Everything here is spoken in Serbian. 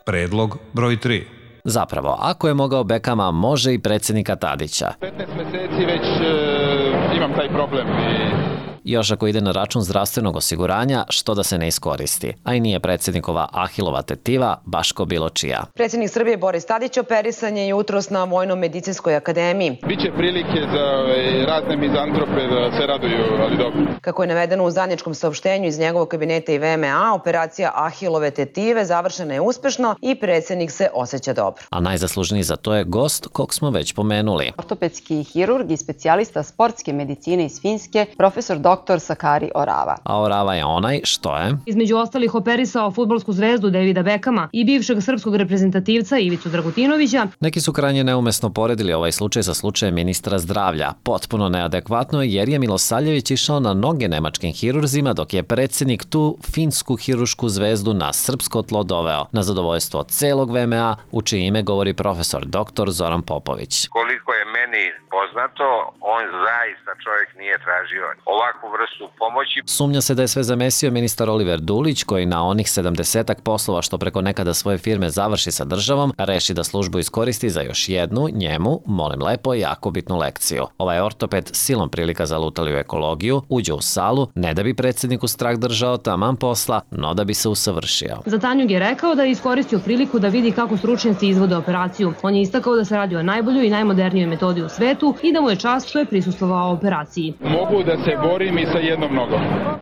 Predlog broj 3. Zapravo, ako je mogao Bekama, može i predsjednika Tadića. 15 meseci već imam taj problem Još ako ide na račun zdravstvenog osiguranja, što da se ne iskoristi. A i nije predsjednikova Ahilova tetiva baš ko bilo čija. Predsjednik Srbije Boris Tadić operisan je jutros na Vojno-medicinskoj akademiji. Biće prilike za razne mizantrope da se raduju, ali dobro. Kako je navedeno u zajedničkom saopštenju iz njegovog kabineta i VMA, operacija Ahilove tetive završena je uspešno i predsjednik se osjeća dobro. A najzaslužniji za to je gost kog smo već pomenuli. Ortopedski hirurg i specijalista sportske medicine iz Finske, profesor dr. Sakari Orava. A Orava je onaj što je između ostalih operisao fudbalsku zvezdu Davida Bekama i bivšeg srpskog reprezentativca Ivicu Dragutinovića. Neki su krajnje neumesno poredili ovaj slučaj sa slučajem ministra zdravlja. Potpuno neadekvatno jer je Milosavljević išao na noge nemačkim hirurzima dok je predsjednik tu finsku hirušku zvezdu na srpsko tlo doveo. Na zadovoljstvo celog VMA, u čije ime govori profesor dr. Zoran Popović. Koliko je meni poznato, on zaista čovjek nije tražio ovakvu vrstu pomoći. Sumnja se da je sve zamesio ministar Oliver Dulić, koji na onih 70-ak poslova što preko nekada svoje firme završi sa državom, reši da službu iskoristi za još jednu, njemu, molim lepo, jako bitnu lekciju. Ovaj ortoped silom prilika zalutali u ekologiju, uđe u salu, ne da bi predsjedniku strah držao taman posla, no da bi se usavršio. Za Tanjug je rekao da je iskoristio priliku da vidi kako stručnjaci izvode operaciju. On je istakao da se radi o najboljoj i najmodernijoj metodi u svetu i da mu je čast što je prisustvovao operaciji. Mogu da se borim i sa jednom nogom.